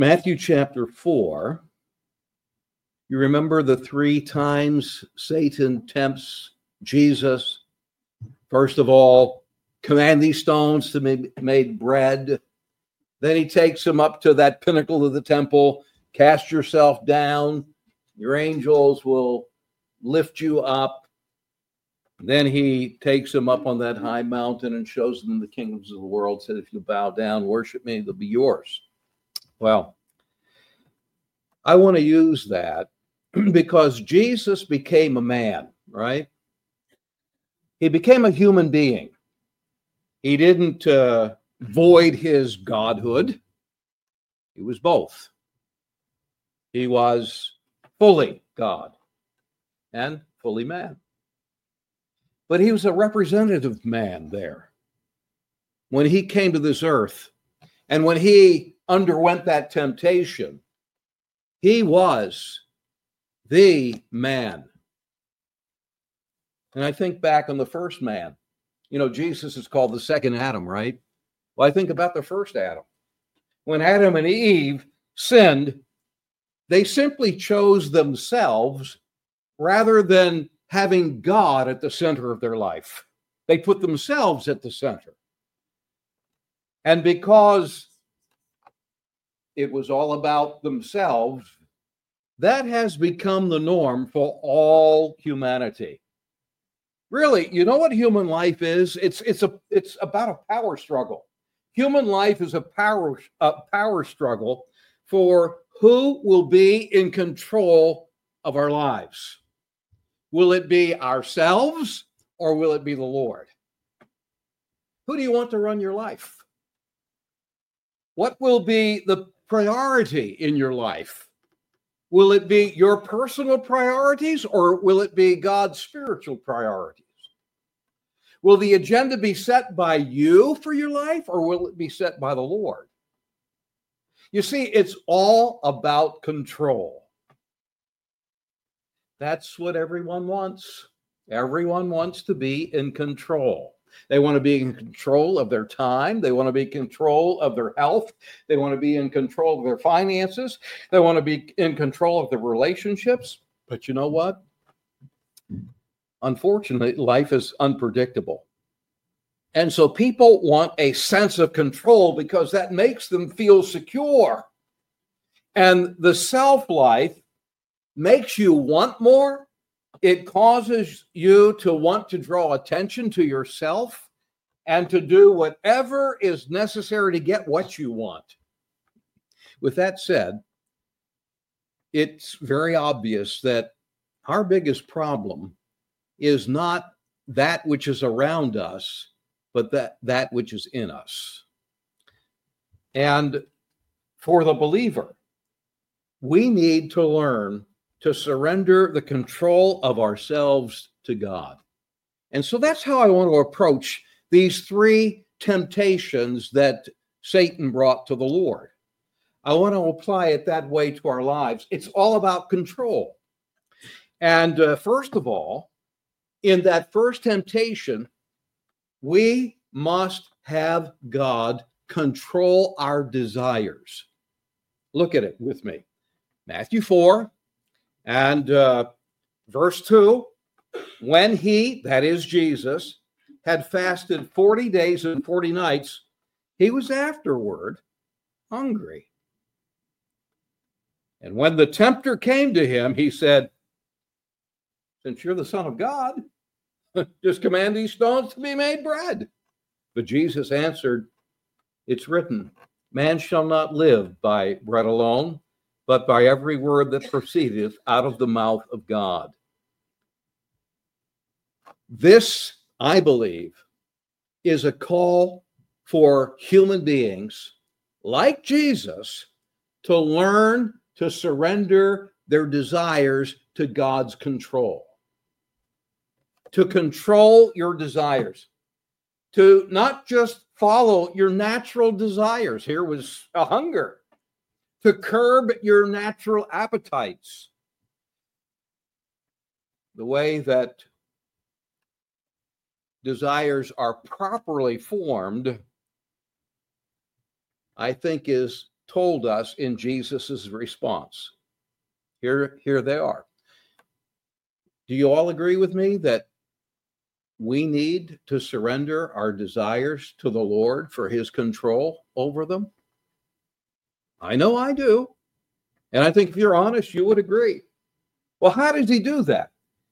Matthew chapter 4, you remember the 3 times Satan tempts Jesus. First of all, command these stones to be made bread. Then he takes him up to that pinnacle of the temple. Cast yourself down. Your angels will lift you up. Then he takes him up on that high mountain and shows them the kingdoms of the world. Said, if you bow down, worship me, they'll be yours. Well, I want to use that because Jesus became a man, right? He became a human being. He didn't void his godhood. He was both. He was fully God and fully man. But he was a representative man there. When he came to this earth and when he underwent that temptation, he was the man. And I think back on the first man. You know, Jesus is called the second Adam, right? Well, I think about the first Adam. When Adam and Eve sinned, they simply chose themselves rather than having God at the center of their life. They put themselves at the center. And because it was all about themselves, that has become the norm for all humanity. Really, you know what human life is? It's about a power struggle. Human life is a power struggle for who will be in control of our lives. Will it be ourselves or will it be the Lord? Who do you want to run your life? What will be the priority in your life? Will it be your personal priorities or will it be God's spiritual priorities? Will the agenda be set by you for your life or will it be set by the Lord? You see, it's all about control. That's what everyone wants. Everyone wants to be in control. They want to be in control of their time. They want to be in control of their health. They want to be in control of their finances. They want to be in control of their relationships. But you know what? Unfortunately, life is unpredictable. And so people want a sense of control because that makes them feel secure. And the self-life makes you want more. It causes you to want to draw attention to yourself and to do whatever is necessary to get what you want. With that said, it's very obvious that our biggest problem is not that which is around us, but that which is in us. And for the believer, we need to learn to surrender the control of ourselves to God. And so that's how I want to approach these 3 temptations that Satan brought to the Lord. I want to apply it that way to our lives. It's all about control. And first of all, in that first temptation, we must have God control our desires. Look at it with me. Matthew 4 and verse 2. When he, that is Jesus, had fasted 40 days and 40 nights, he was afterward hungry. And when the tempter came to him, he said, since you're the Son of God, just command these stones to be made bread. But Jesus answered, it's written, man shall not live by bread alone, but by every word that proceedeth out of the mouth of God. This, I believe, is a call for human beings like Jesus to learn to surrender their desires to God's control. To control your desires. To not just follow your natural desires. Here was a hunger. To curb your natural appetites. The way that desires are properly formed, I think, is told us in Jesus's response. Here they are. Do you all agree with me that we need to surrender our desires to the Lord for his control over them? I know I do. And I think if you're honest, you would agree. Well, how does he do that?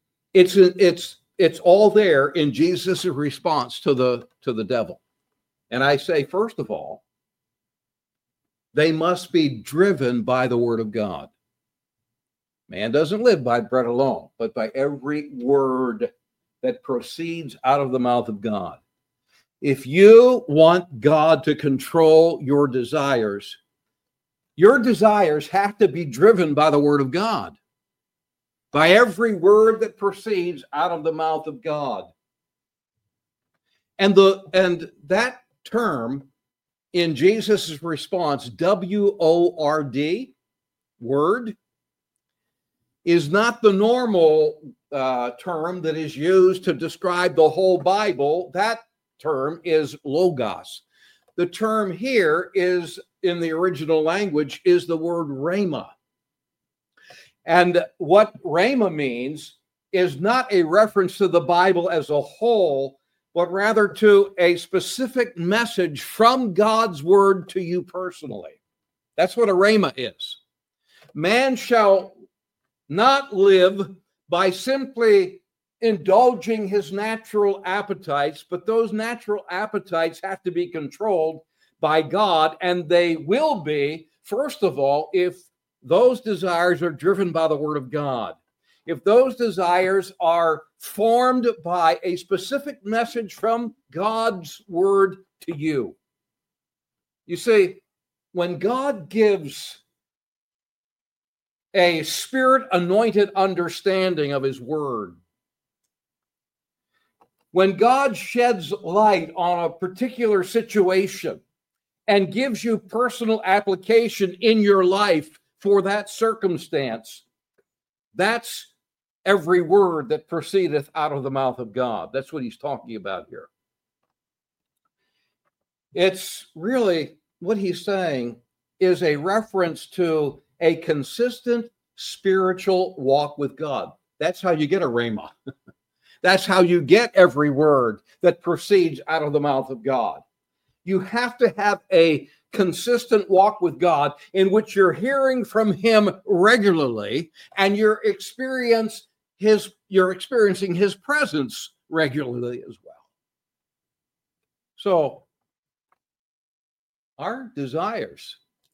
It's all there in Jesus' response to the devil. And I say, first of all, they must be driven by the word of God. Man doesn't live by bread alone, but by every word that proceeds out of the mouth of God. If you want God to control your desires have to be driven by the word of God, by every word that proceeds out of the mouth of God. And that term in Jesus' response, W-O-R-D, word, is not the normal term that is used to describe the whole Bible. That term is logos. The term here is, in the original language, is the word rhema. And what rhema means is not a reference to the Bible as a whole, but rather to a specific message from God's word to you personally. That's what a rhema is. Man shall not live by simply indulging his natural appetites, but those natural appetites have to be controlled by God, and they will be, first of all, if those desires are driven by the word of God. If those desires are formed by a specific message from God's word to you. You see, when God gives a spirit-anointed understanding of his word, when God sheds light on a particular situation and gives you personal application in your life for that circumstance, that's every word that proceedeth out of the mouth of God. That's what he's talking about here. It's really, what he's saying is a reference to a consistent spiritual walk with God. That's how you get a rhema. That's how you get every word that proceeds out of the mouth of God. You have to have a consistent walk with God in which you're hearing from him regularly, and you're experiencing his presence regularly as well. So our desires,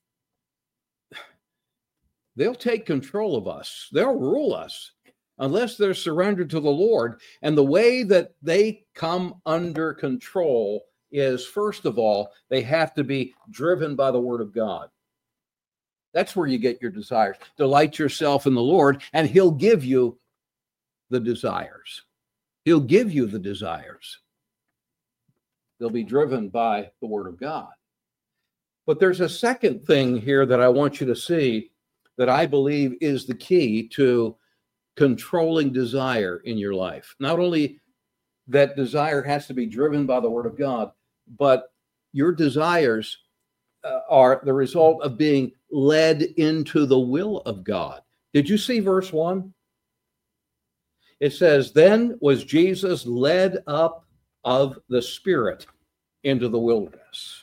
they'll take control of us. They'll rule us unless they're surrendered to the Lord. And the way that they come under control is, first of all, they have to be driven by the word of God. That's where you get your desires. Delight yourself in the Lord, and he'll give you the desires. He'll give you the desires. They'll be driven by the word of God. But there's a second thing here that I want you to see that I believe is the key to controlling desire in your life. Not only that desire has to be driven by the word of God, but your desires are the result of being led into the will of God. Did you see verse 1? It says, then was Jesus led up of the Spirit into the wilderness.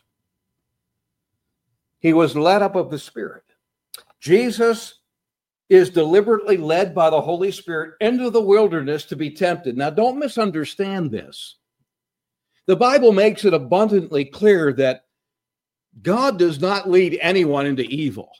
He was led up of the Spirit. Jesus is deliberately led by the Holy Spirit into the wilderness to be tempted. Now, don't misunderstand this. The Bible makes it abundantly clear that God does not lead anyone into evil.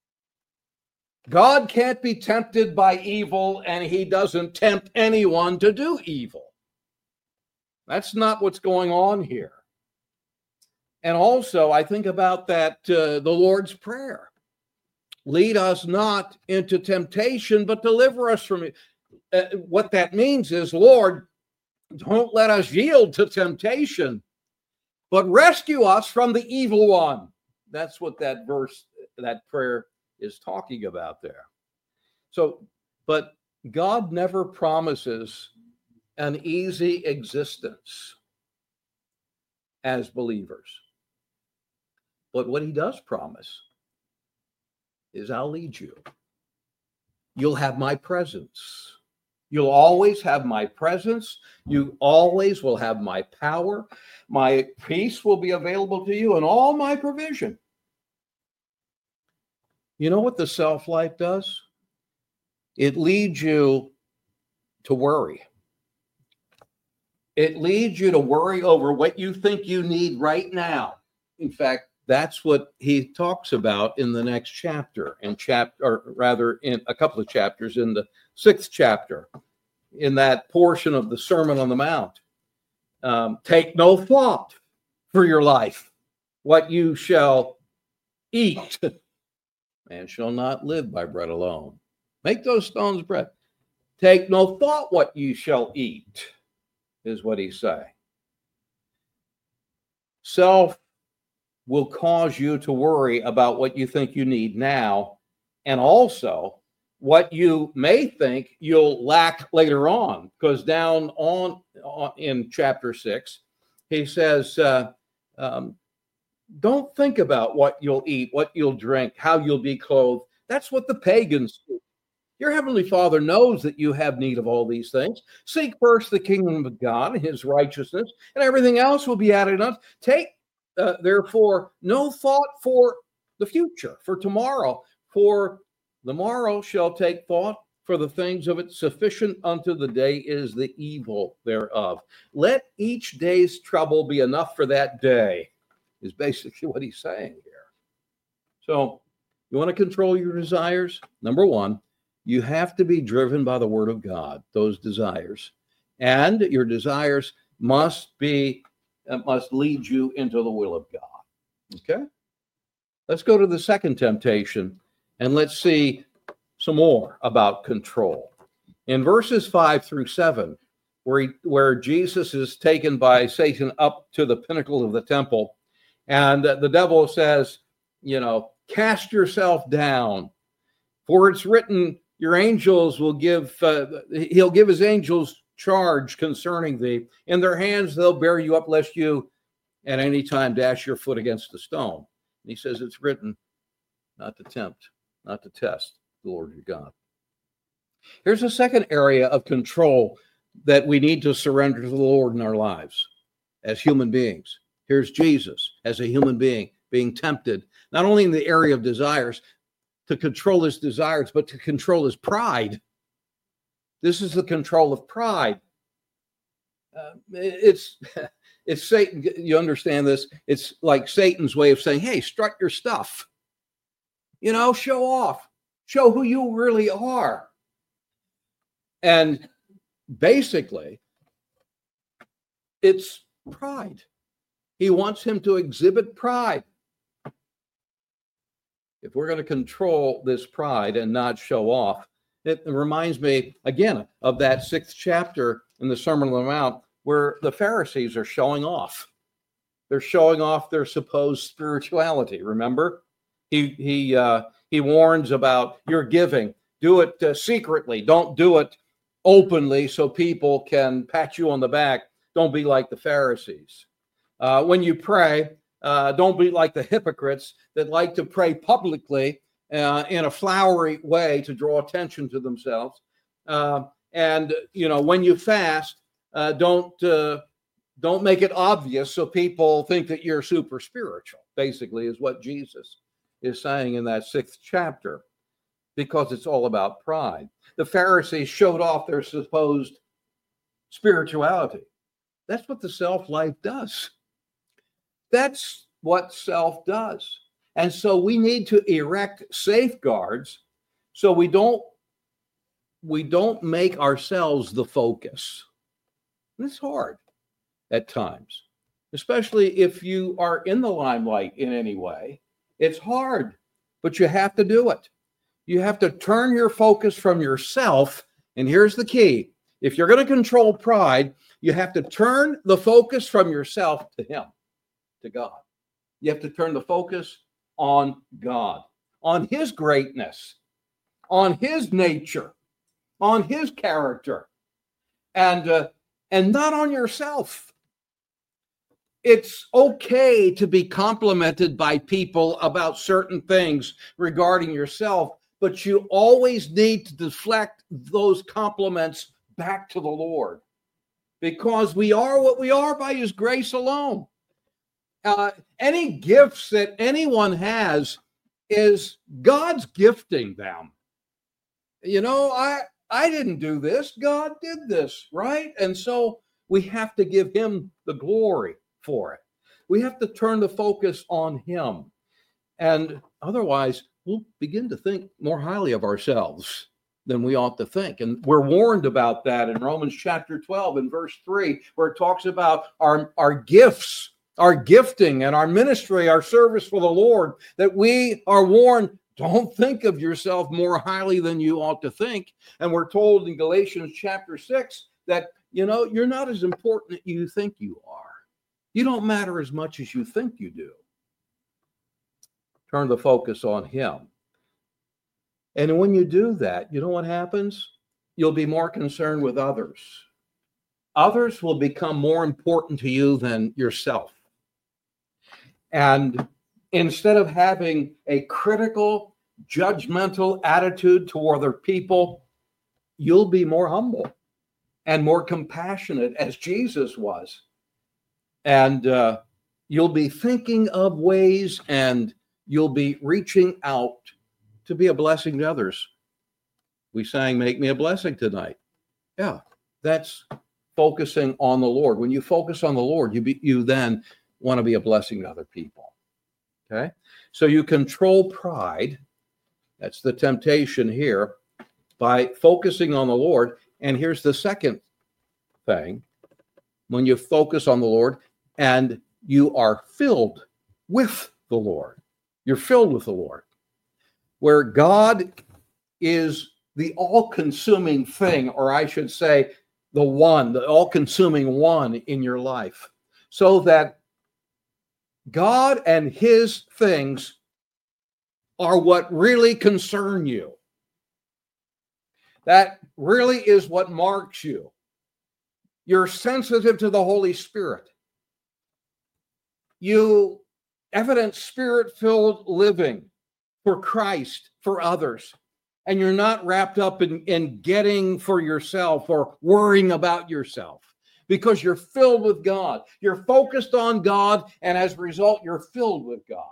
God can't be tempted by evil, and he doesn't tempt anyone to do evil. That's not what's going on here. And also, I think about that, the Lord's Prayer. Lead us not into temptation, but deliver us from it. What that means is, Lord, don't let us yield to temptation, but rescue us from the evil one. That's what that verse, that prayer is talking about there. So, but God never promises an easy existence as believers. But what he does promise is I'll lead you. You'll have my presence. You'll always have my presence. You always will have my power. My peace will be available to you and all my provision. You know what the self-life does? It leads you to worry. It leads you to worry over what you think you need right now. In fact, that's what he talks about in the next chapter, in a couple of chapters, in the 6th chapter, in that portion of the Sermon on the Mount. Take no thought for your life, what you shall eat. Man shall not live by bread alone. Make those stones bread. Take no thought what you shall eat, is what he's saying. Self will cause you to worry about what you think you need now, and also what you may think you'll lack later on. Because down on in chapter 6, he says, don't think about what you'll eat, what you'll drink, how you'll be clothed. That's what the pagans do. Your heavenly Father knows that you have need of all these things. Seek first the kingdom of God and his righteousness, and everything else will be added unto. Take, therefore, no thought for the future, for tomorrow. For the morrow shall take thought for the things of it. Sufficient unto the day is the evil thereof. Let each day's trouble be enough for that day, is basically what he's saying here. So, you want to control your desires? Number one, you have to be driven by the word of God, those desires. And your desires must lead you into the will of God. Okay? Let's go to the second temptation, and let's see some more about control. In verses 5 through 7, where Jesus is taken by Satan up to the pinnacle of the temple, and the devil says, cast yourself down, for it's written, your angels will he'll give his angels charge concerning thee. In their hands they'll bear you up, lest you at any time dash your foot against a stone. And he says it's written, not to tempt, not to test the Lord your God. Here's a second area of control that we need to surrender to the Lord in our lives as human beings. Here's Jesus as a human being tempted, not only in the area of desires, to control his desires, but to control his pride. This is the control of pride. It's Satan. You understand this? It's like Satan's way of saying, hey, strut your stuff. Show off. Show who you really are. And basically, it's pride. He wants him to exhibit pride. If we're going to control this pride and not show off, it reminds me, again, of that 6th chapter in the Sermon on the Mount where the Pharisees are showing off. They're showing off their supposed spirituality, remember? He warns about your giving. Do it secretly. Don't do it openly so people can pat you on the back. Don't be like the Pharisees. When you pray, don't be like the hypocrites that like to pray publicly in a flowery way to draw attention to themselves. And when you fast, don't make it obvious so people think that you're super spiritual, basically, is what Jesus is saying in that 6th chapter, because it's all about pride. The Pharisees showed off their supposed spirituality. That's what the self-life does. That's what self does. And so we need to erect safeguards so we don't make ourselves the focus. And it's hard at times, especially if you are in the limelight in any way. It's hard, but you have to do it. You have to turn your focus from yourself. And here's the key. If you're going to control pride, you have to turn the focus from yourself to him, to God. You have to turn the focus on God, on his greatness, on his nature, on his character, and not on yourself. It's okay to be complimented by people about certain things regarding yourself, but you always need to deflect those compliments back to the Lord, because we are what we are by his grace alone. Any gifts that anyone has is God's gifting them. I didn't do this. God did this, right? And so we have to give him the glory for it. We have to turn the focus on him. And otherwise, we'll begin to think more highly of ourselves than we ought to think. And we're warned about that in Romans chapter 12 and verse 3, where it talks about our gifts, our gifting and our ministry, our service for the Lord, that we are warned, don't think of yourself more highly than you ought to think. And we're told in Galatians chapter 6 that, you're not as important as you think you are. You don't matter as much as you think you do. Turn the focus on him. And when you do that, you know what happens? You'll be more concerned with others. Others will become more important to you than yourself. And instead of having a critical, judgmental attitude toward other people, you'll be more humble and more compassionate, as Jesus was. And you'll be thinking of ways, and you'll be reaching out to be a blessing to others. We sang "Make Me a Blessing" tonight. Yeah, that's focusing on the Lord. When you focus on the Lord, you then want to be a blessing to other people. Okay? So you control pride. That's the temptation here, by focusing on the Lord. And here's the second thing. When you focus on the Lord and you are filled with the Lord, you're filled with the Lord, where God is the all-consuming thing, or I should say the all-consuming one in your life, so that God and his things are what really concern you. That really is what marks you. You're sensitive to the Holy Spirit. You evidence spirit-filled living for Christ, for others. And you're not wrapped up in getting for yourself or worrying about yourself, because you're filled with God. You're focused on God, and as a result, you're filled with God.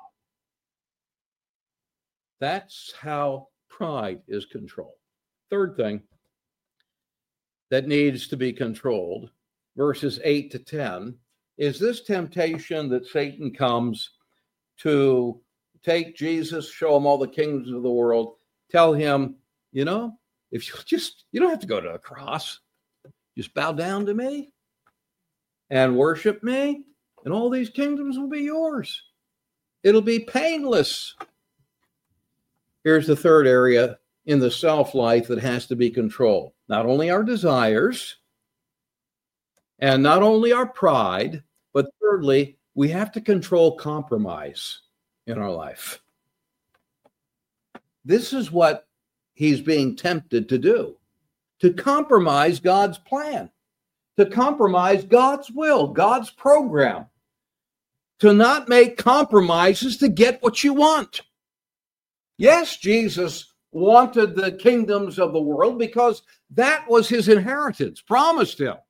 That's how pride is controlled. Third thing that needs to be controlled, verses 8 to 10, is this temptation that Satan comes to take Jesus, show him all the kingdoms of the world, tell him, if you don't have to go to a cross, just bow down to me and worship me, and all these kingdoms will be yours. It'll be painless. Here's the third area in the self-life that has to be controlled. Not only our desires and not only our pride, but thirdly, we have to control compromise in our life. This is what he's being tempted to do, to compromise God's plan, to compromise God's will, God's program, to not make compromises to get what you want. Yes, Jesus wanted the kingdoms of the world because that was his inheritance, promised him.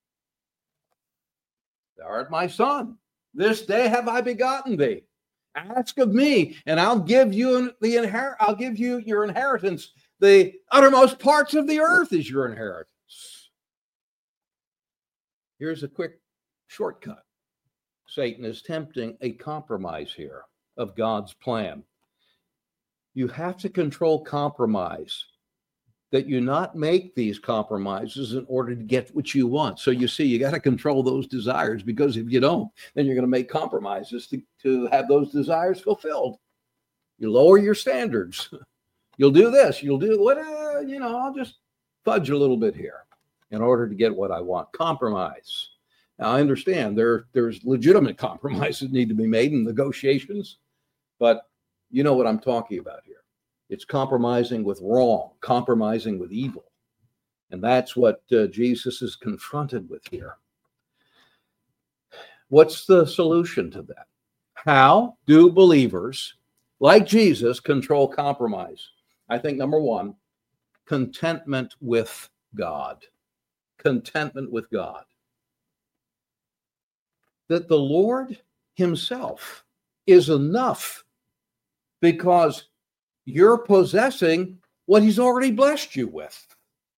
Thou art my son. This day have I begotten thee. Ask of me, and I'll give you I'll give you your inheritance. The uttermost parts of the earth is your inheritance. Here's a quick shortcut. Satan is tempting a compromise here of God's plan. You have to control compromise, that you not make these compromises in order to get what you want. So you see, you got to control those desires, because if you don't, then you're going to make compromises to have those desires fulfilled. You lower your standards. You'll do this. You'll do what, I'll just fudge a little bit here in order to get what I want. Compromise. Now, I understand there's legitimate compromises need to be made in negotiations, but you know what I'm talking about here. It's compromising with wrong, compromising with evil. And that's what Jesus is confronted with here. What's the solution to that? How do believers like Jesus control compromise? I think number one, contentment with God. Contentment with God. That the Lord himself is enough because you're possessing what he's already blessed you with.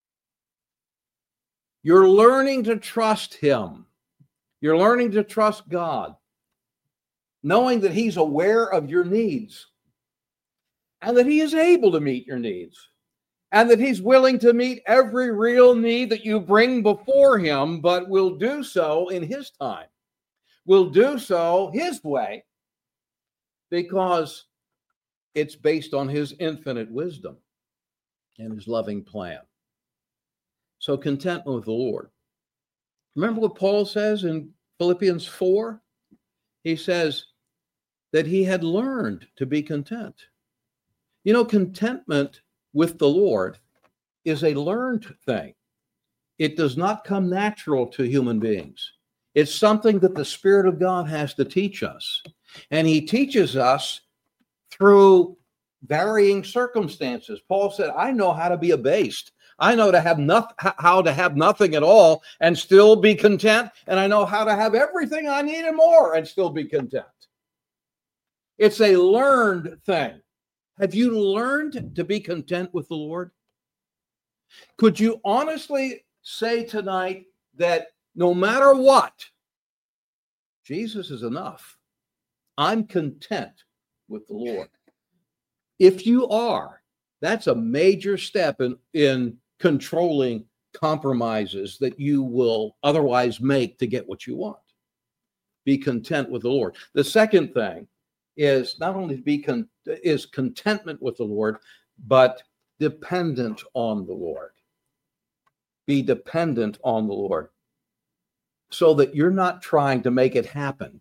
You're learning to trust him. You're learning to trust God, knowing that he's aware of your needs and that he is able to meet your needs and that he's willing to meet every real need that you bring before him, but will do so in his time, will do so his way, because it's based on his infinite wisdom and his loving plan. So contentment with the Lord. Remember what Paul says in Philippians 4? He says that he had learned to be content. You know, contentment with the Lord is a learned thing. It does not come natural to human beings. It's something that the Spirit of God has to teach us. And he teaches us through varying circumstances. Paul said, I know how to be abased. I know how to have nothing at all and still be content. And I know how to have everything I need and more and still be content. It's a learned thing. Have you learned to be content with the Lord? Could you honestly say tonight that no matter what, Jesus is enough? I'm content with the Lord. If you are, that's a major step in controlling compromises that you will otherwise make to get what you want. Be content with the Lord. The second thing is not only to be contentment with the Lord, but dependent on the Lord. Be dependent on the Lord so that you're not trying to make it happen.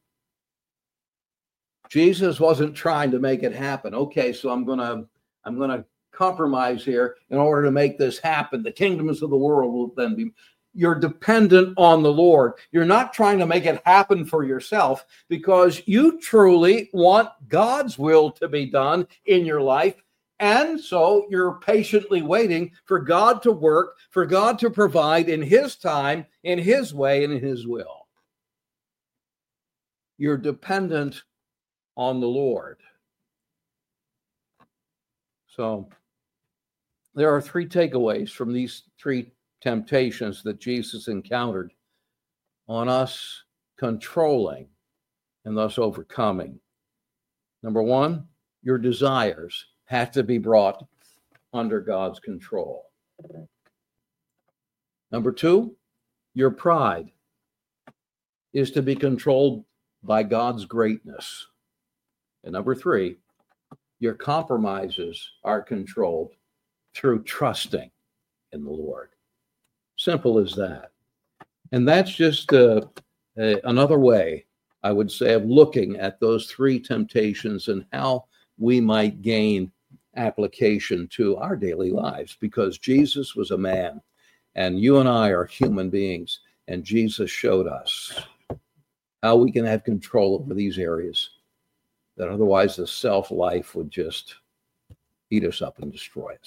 Jesus wasn't trying to make it happen. Okay, so I'm going to compromise here in order to make this happen. The kingdoms of the world will then be. You're dependent on the Lord. You're not trying to make it happen for yourself because you truly want God's will to be done in your life. And so you're patiently waiting for God to work, for God to provide in his time, in his way, and in his will. You're dependent on the Lord. So there are three takeaways from these three temptations that Jesus encountered on us controlling and thus overcoming. Number one, your desires have to be brought under God's control. Number two, your pride is to be controlled by God's greatness. And number three, your compromises are controlled through trusting in the Lord. Simple as that. And that's just another way, I would say, of looking at those three temptations and how we might gain application to our daily lives, because Jesus was a man and you and I are human beings, and Jesus showed us how we can have control over these areas that otherwise the self-life would just eat us up and destroy us.